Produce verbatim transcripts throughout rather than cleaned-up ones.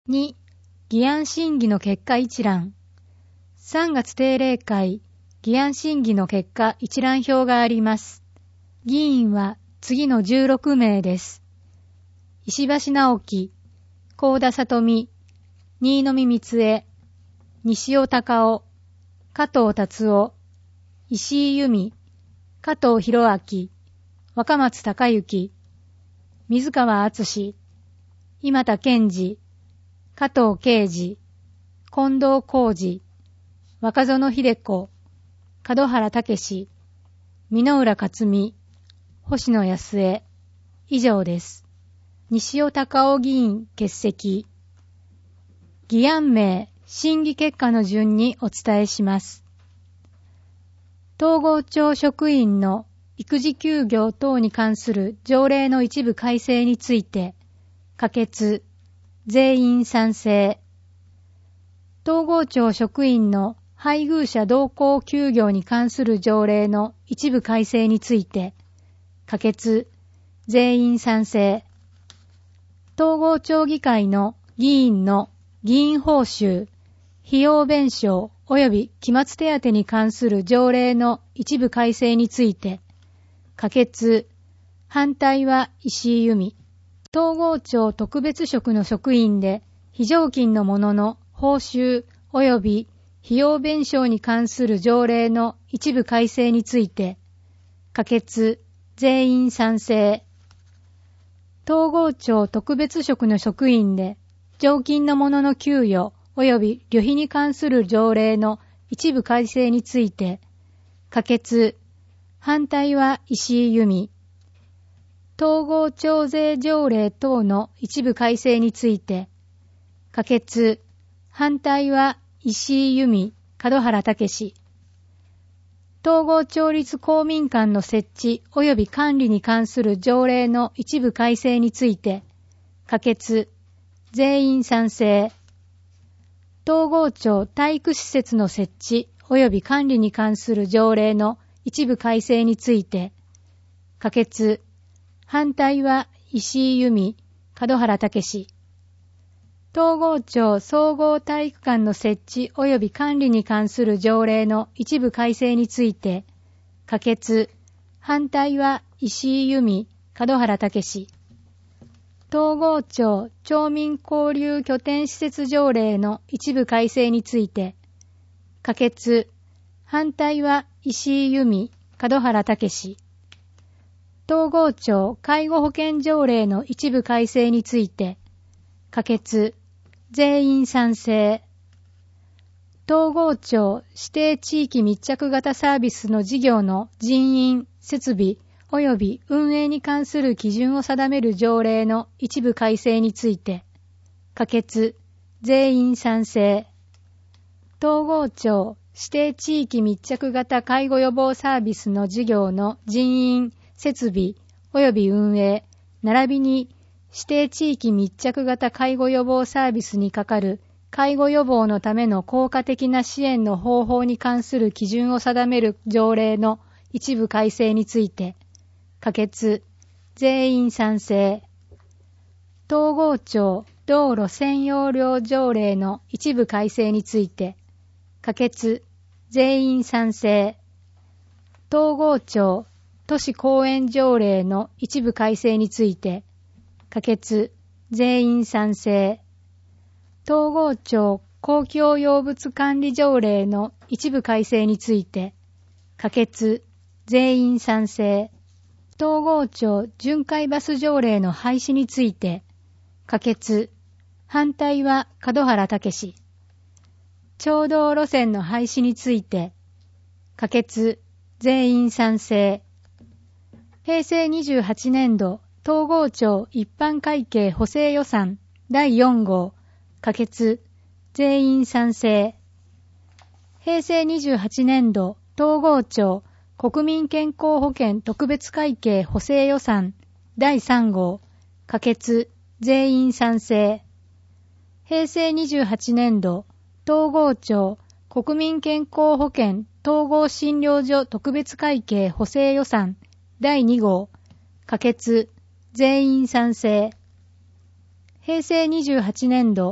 に、議案審議の結果一覧。さんがつ定例会、議案審議の結果一覧表があります。議員は次のじゅうろくめいです。石橋直樹、幸田聡美、新野見光恵、西尾隆夫、加藤達夫、石井由美、加藤博明、若松孝之、水川敦、今田健二、加藤啓二、近藤浩二、若園秀子、門原武、箕浦克美、星野康江、以上です。西尾隆夫議員欠席。議案名、審議結果の順にお伝えします。東郷町職員の育児休業等に関する条例の一部改正について、可決、全員賛成。東郷町職員の配偶者同行休業に関する条例の一部改正について、可決、全員賛成。東郷町議会の議員の議員報酬、費用弁償及び期末手当に関する条例の一部改正について、可決、反対は石井由美。東郷町特別職の職員で非常勤の者の報酬及び費用弁償に関する条例の一部改正について、可決、全員賛成。東郷町特別職の職員で常勤の者の給与及び旅費に関する条例の一部改正について、可決、反対は石井由美。統合徴税条例等の一部改正について、可決、反対は石井由美、門原武。統合町立公民館の設置及び管理に関する条例の一部改正について、可決、全員賛成。東郷町体育施設の設置及び管理に関する条例の一部改正について、可決、反対は石井由美、門原武。東郷町総合体育館の設置及び管理に関する条例の一部改正について、可決、反対は石井由美、門原武。東郷町町民交流拠点施設条例の一部改正について、可決、反対は石井由美、門原武。東郷町介護保険条例の一部改正について、可決、全員賛成。東郷町指定地域密着型サービスの事業の人員、設備及び運営に関する基準を定める条例の一部改正について、可決、全員賛成。東郷町指定地域密着型介護予防サービスの事業の人員、設備及び運営、並びに指定地域密着型介護予防サービスに係る介護予防のための効果的な支援の方法に関する基準を定める条例の一部改正について、可決、全員賛成。東郷町道路占用料条例の一部改正について、可決、全員賛成。東郷町都市公園条例の一部改正について、可決、全員賛成。東郷町公共用物管理条例の一部改正について、可決、全員賛成。東郷町巡回バス条例の廃止について、可決、反対は門原武。町道路線の廃止について、可決、全員賛成。平成にじゅうはちねんど東郷町一般会計補正予算だいよん号、可決、全員賛成。平成にじゅうはちねんど東郷町国民健康保険特別会計補正予算だいさん号、可決、全員賛成。平成にじゅうはちねんど東郷町国民健康保険統合診療所特別会計補正予算だいに号、可決、全員賛成。平成にじゅうはちねんど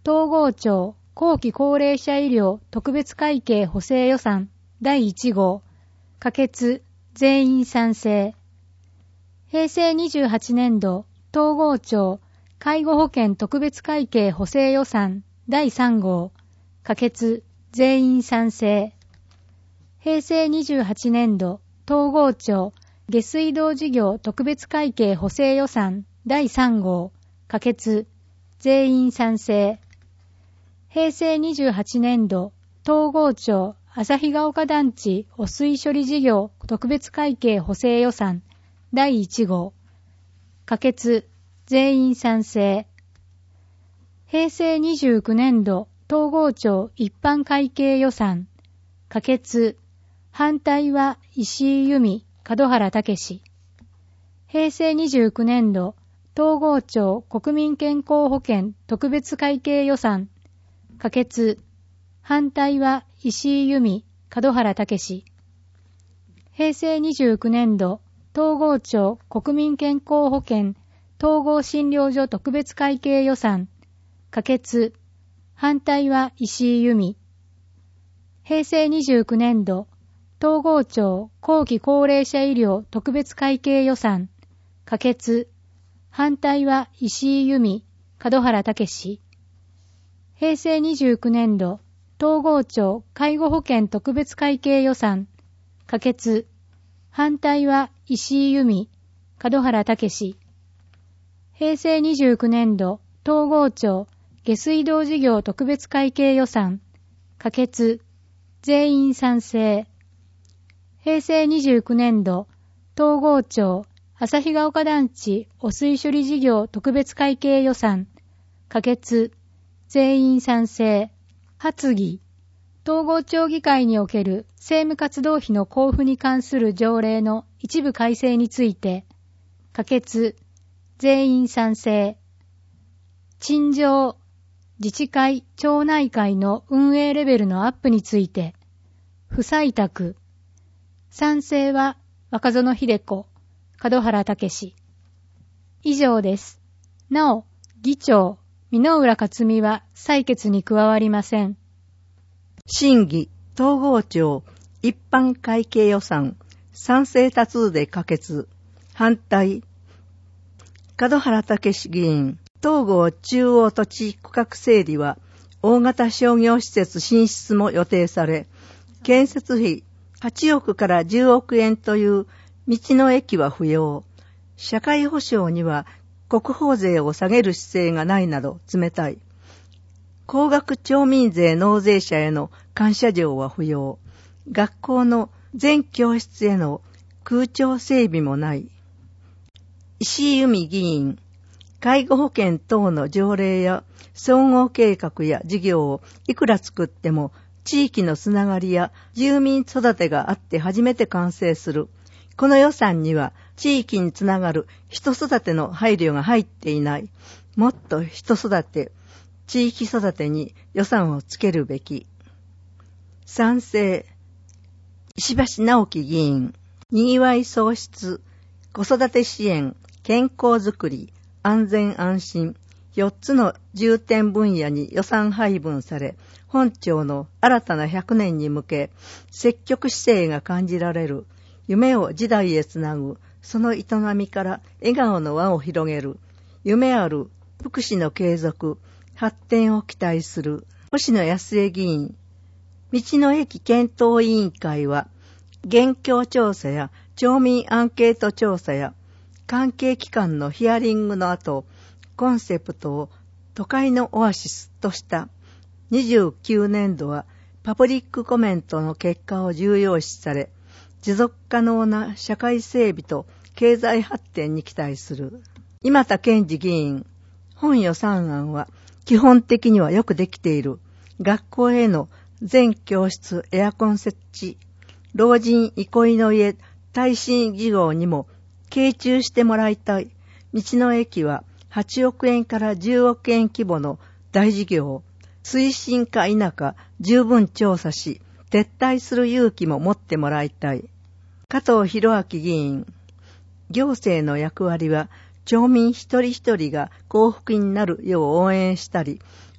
東郷町後期高齢者医療特別会計補正予算だいいち号可決全員賛成。平成にじゅうはちねん度東郷町介護保険特別会計補正予算だいさん号可決全員賛成。平成にじゅうはちねん度東郷町下水道事業特別会計補正予算だいさん号可決全員賛成。平成にじゅうはちねん度東郷町旭ヶ丘団地汚水処理事業特別会計補正予算だいいち号可決全員賛成。平成にじゅうきゅうねん度東郷町一般会計予算可決反対は石井由美門原武史。平成にじゅうきゅうねん度東郷町国民健康保険特別会計予算可決反対は石井由美門原武史。平成にじゅうきゅうねん度東郷町国民健康保険統合診療所特別会計予算可決反対は石井由美。平成にじゅうきゅうねん度東郷町後期高齢者医療特別会計予算可決反対は石井由美門原武史。平成にじゅうきゅうねん度東郷町介護保険特別会計予算可決反対は石井由美門原武史。平成にじゅうきゅうねん度東郷町下水道事業特別会計予算可決全員賛成。平成にじゅうきゅうねん度東郷町旭ヶ丘団地汚水処理事業特別会計予算可決全員賛成。発議東郷町議会における政務活動費の交付に関する条例の一部改正について可決全員賛成。陳情自治会町内会の運営レベルのアップについて不採択。賛成は若園秀子門原武史。以上です。なお議長箕浦克美は採決に加わりません。 審議東郷町一般会計予算賛成多数で可決。反対門原武史議員。東郷中央土地区画整理は大型商業施設進出も予定され、建設費はちおくからじゅうおくえんという道の駅は不要。社会保障には国保税を下げる姿勢がないなど冷たい。高額町民税納税者への感謝状は不要。学校の全教室への空調整備もない。石井由美議員。介護保険等の条例や総合計画や事業をいくら作っても地域のつながりや住民育てがあって初めて完成する。この予算には地域につながる人育ての配慮が入っていない。もっと人育て、地域育てに予算をつけるべき。賛成。石橋直樹議員。にぎわい創出、子育て支援、健康づくり、安全安心、よっつの重点分野に予算配分され、本庁の新たなひゃくねんに向け、積極姿勢が感じられる、夢を時代へつなぐ、その営みから笑顔の輪を広げる、夢ある福祉の継続、発展を期待する、星野康江議員。道の駅検討委員会は、現況調査や町民アンケート調査や、関係機関のヒアリングの後、コンセプトを都会のオアシスとしたにじゅうきゅうねん度はパブリックコメントの結果を重要視され、持続可能な社会整備と経済発展に期待する。今田健二議員、本予算案は基本的にはよくできている。学校への全教室エアコン設置、老人憩いの家耐震事業にも傾注してもらいたい。道の駅ははちおくえんからじゅうおくえん規模の大事業。推進か否か十分調査し、撤退する勇気も持ってもらいたい。加藤博明議員。行政の役割は町民一人一人が幸福になるよう応援したり、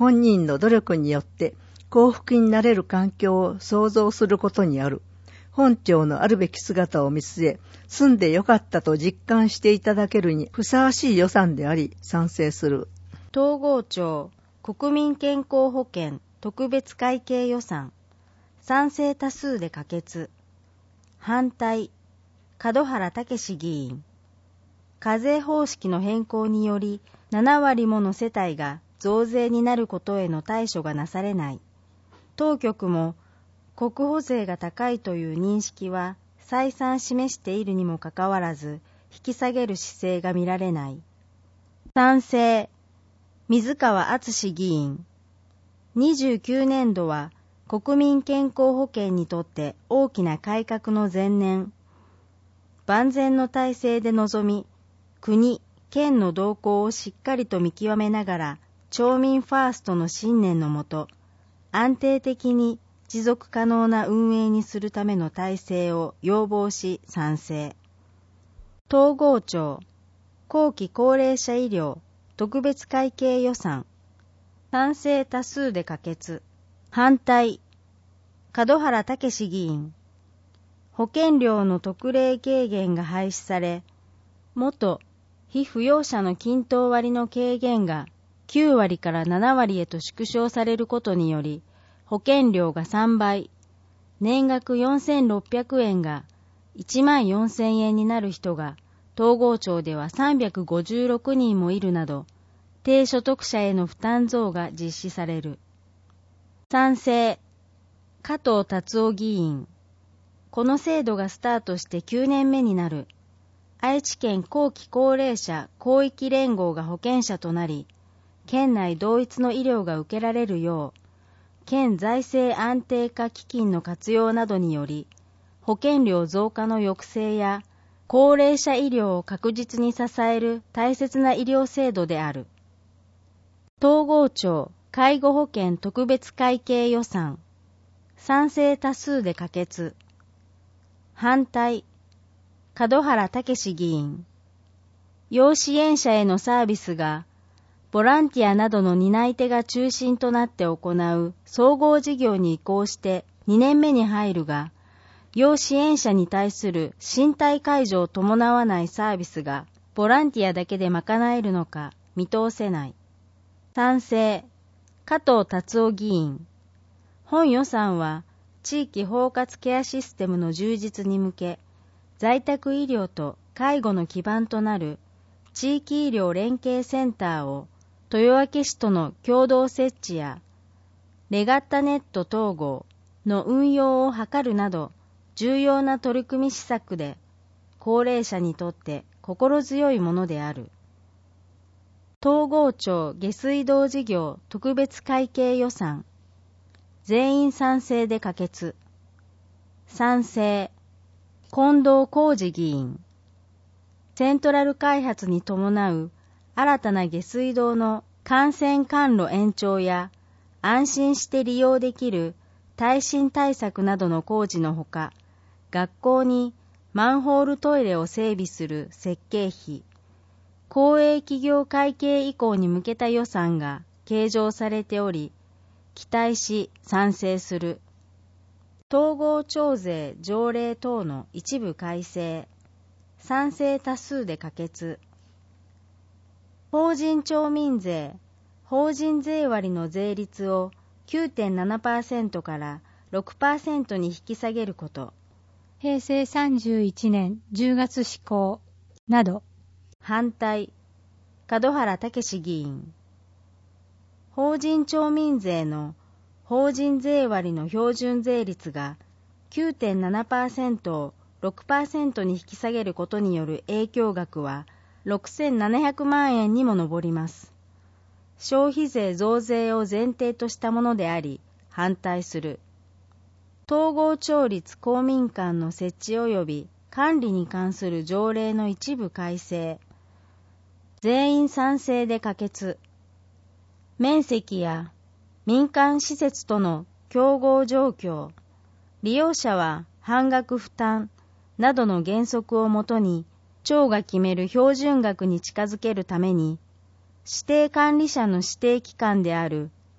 本人の努力によって幸福になれる環境を創造することにある。本庁のあるべき姿を見据え、住んでよかったと実感していただけるにふさわしい予算であり、賛成する。 東郷町国民健康保険特別会計予算。賛成多数で可決。反対、門原武議員。課税方式の変更により、ななわりもの世帯が増税になることへの対処がなされない。当局も、国保税が高いという認識は再三示しているにもかかわらず、引き下げる姿勢が見られない。賛成、水川敦議員。にじゅうきゅうねんどは国民健康保険にとって大きな改革の前年。万全の体制で臨み、国、県の動向をしっかりと見極めながら、町民ファーストの信念のもと、安定的に持続可能な運営にするための体制を要望し賛成。東郷町後期高齢者医療特別会計予算。賛成多数で可決。反対、門原武議員。保険料の特例軽減が廃止され、元被扶養者の均等割の軽減がきゅうわりからななわりへと縮小されることにより、保険料がさんばい、年額よんせんろっぴゃくえんがいちまんよんせんえんになる人が東郷町ではさんびゃくごじゅうろくにんもいるなど、低所得者への負担増が実施される。賛成、加藤達夫議員。この制度がスタートしてきゅうねんめになる。愛知県後期高齢者広域連合が保険者となり、県内同一の医療が受けられるよう、県財政安定化基金の活用などにより、保険料増加の抑制や高齢者医療を確実に支える大切な医療制度である。東郷町介護保険特別会計予算。賛成多数で可決。反対、門原武議員。要支援者へのサービスがボランティアなどの担い手が中心となって行う総合事業に移行してにねんめに入るが、要支援者に対する身体介助を伴わないサービスがボランティアだけで賄えるのか見通せない。賛成、加藤達夫議員。本予算は地域包括ケアシステムの充実に向け、在宅医療と介護の基盤となる地域医療連携センターを豊明市との共同設置やレガッタネット統合の運用を図るなど重要な取り組み施策で高齢者にとって心強いものである。東郷町下水道事業特別会計予算。全員賛成で可決。賛成、近藤浩二議員。セントラル開発に伴う新たな下水道の幹線管路延長や安心して利用できる耐震対策などの工事のほか、学校にマンホールトイレを整備する設計費、公営企業会計移行に向けた予算が計上されており、期待し賛成する。統合徴税条例等の一部改正。賛成多数で可決。法人町民税、法人税割の税率を きゅうてんななパーセント から ろくパーセント に引き下げること。 へいせいさんじゅういちねんじゅうがつ施行など。 反対、門原武議員。法人町民税の法人税割の標準税率が きゅうてんななパーセント をろくパーセント に引き下げることによる影響額はろくせんななひゃくまんえんにも上ります。消費税増税を前提としたものであり、反対する。統合町立公民館の設置及び管理に関する条例の一部改正。全員賛成で可決。面積や民間施設との競合状況、利用者は半額負担などの原則をもとに町が決める標準額に近づけるために、指定管理者の指定機関である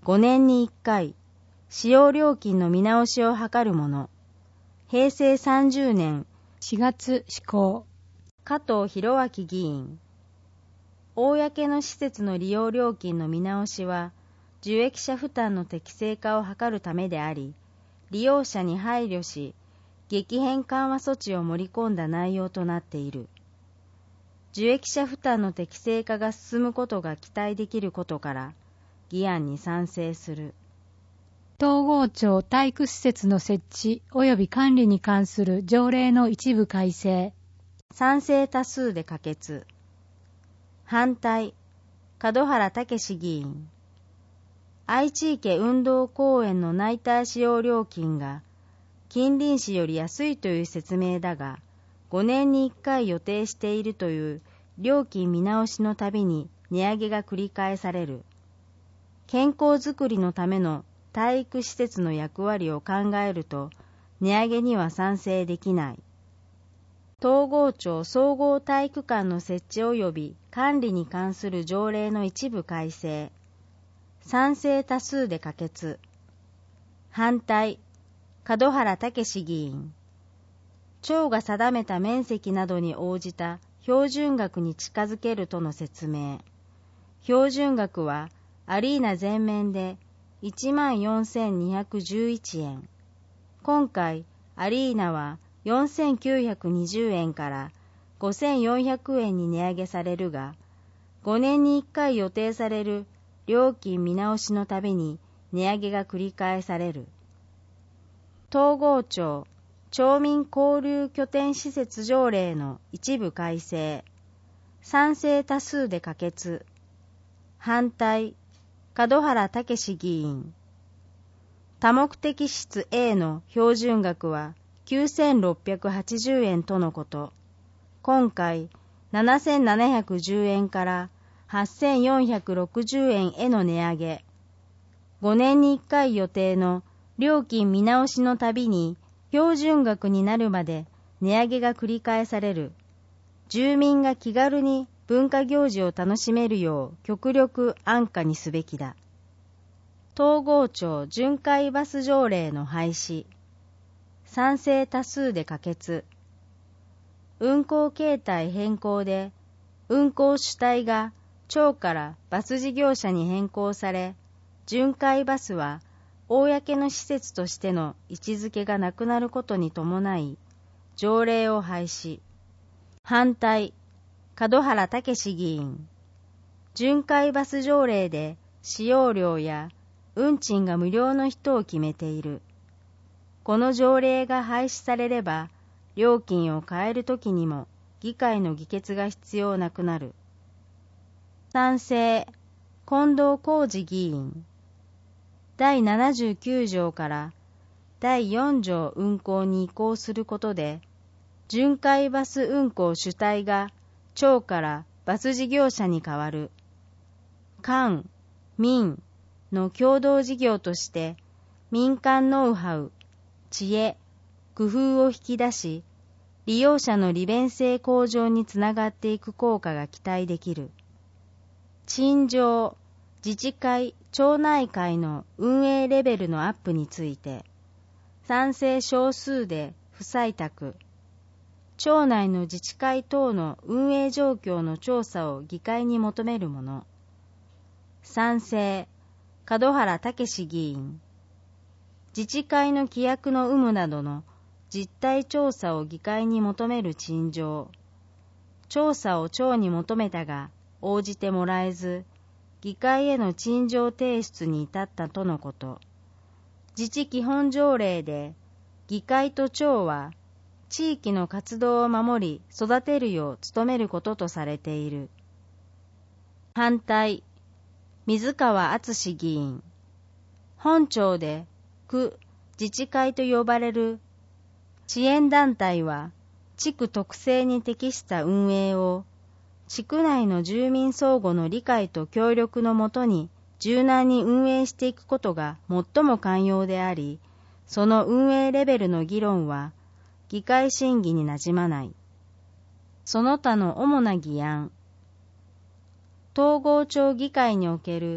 ごねんにいっかい、使用料金の見直しを図るもの。へいせいさんじゅうねんしがつ施行。 加藤博明議員。公の施設の利用料金の見直しは、受益者負担の適正化を図るためであり、利用者に配慮し、激変緩和措置を盛り込んだ内容となっている。受益者負担の適正化が進むことが期待できることから、議案に賛成する。 東郷町体育施設の設置及び管理に関する条例の一部改正。 賛成多数で可決。反対、門原武議員。愛知池運動公園のナイター使用料金が近隣市より安いという説明だが、ごねんにいっかい予定しているという料金見直しのたびに値上げが繰り返される。健康づくりのための体育施設の役割を考えると、値上げには賛成できない。東郷町総合体育館の設置及び管理に関する条例の一部改正。賛成多数で可決。反対、門原武議員。町が定めた面積などに応じた標準額に近づけるとの説明。標準額はアリーナ全面でいちまんよんせんにひゃくじゅういちえん。今回、アリーナはよんせんきゅうひゃくにじゅうえんからごせんよんひゃくえんに値上げされるが、ごねんにいっかい予定される料金見直しのたびに値上げが繰り返される。東郷町町民交流拠点施設条例の一部改正。賛成多数で可決。反対、門原武議員。多目的室 A の標準額はきゅうせんろっぴゃくはちじゅうえんとのこと。今回、ななせんななひゃくじゅうえんからはっせんよんひゃくろくじゅうえんへの値上げ。ごねんにいっかい予定の料金見直しのたびに標準額になるまで値上げが繰り返される。住民が気軽に文化行事を楽しめるよう極力安価にすべきだ。東郷町巡回バス条例の廃止。賛成多数で可決。運行形態変更で運行主体が町からバス事業者に変更され、巡回バスは公の施設としての位置づけがなくなることに伴い、条例を廃止。反対、門原武議員。巡回バス条例で使用料や運賃が無料の人を決めている。この条例が廃止されれば、料金を変えるときにも議会の議決が必要なくなる。賛成、近藤浩二議員。だいななじゅうきゅうじょうからだいよんじょう運行に移行することで、巡回バス運行主体が町からバス事業者に変わる。官、民の共同事業として民間ノウハウ、知恵、工夫を引き出し、利用者の利便性向上につながっていく効果が期待できる。陳情、自治会、町内会の運営レベルのアップについて、賛成少数で不採択。町内の自治会等の運営状況の調査を議会に求めるもの。賛成、門原武議員。自治会の規約の有無などの実態調査を議会に求める陳情。調査を町に求めたが応じてもらえず、議会への陳情提出に至ったとのこと。自治基本条例で、議会と町は地域の活動を守り育てるよう努めることとされている。反対、水川敦議員。本町で区自治会と呼ばれる支援団体は、地区特性に適した運営を地区内の住民相互の理解と協力のもとに柔軟に運営していくことが最も肝要であり、その運営レベルの議論は議会審議になじまない。その他の主な議案。東郷町議会における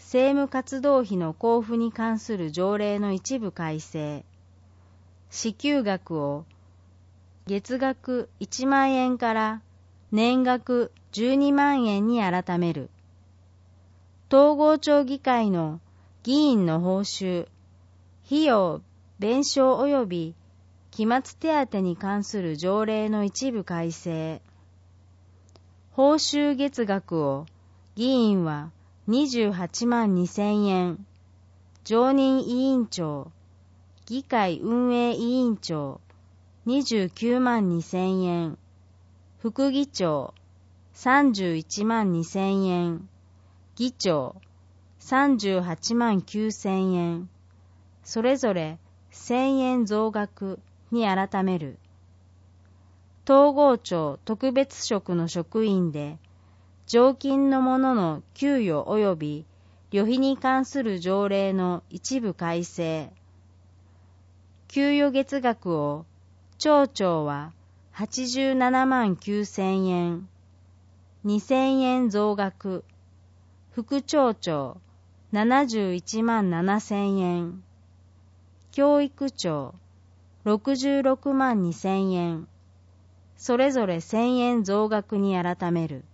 政務活動費の交付に関する条例の一部改正。支給額を月額いちまんえんから年額じゅうにまんえんに改める。東郷町議会の議員の報酬、費用、弁償及び期末手当に関する条例の一部改正。報酬月額を議員はにじゅうはちまんにせんえん、常任委員長、議会運営委員長にじゅうきゅうまんにせんえん、副議長さんじゅういちまんにせんえん、議長さんじゅうはちまんきゅうせんえん、それぞれせんえん増額に改める。東郷町特別職の職員で、常勤の者の給与及び旅費に関する条例の一部改正。給与月額を町長ははちじゅうななまんきゅうせんえん、にせんえん増額、副町長ななじゅういちまんななせんえん、教育長ろくじゅうろくまんにせんえん、それぞれせんえん増額に改める。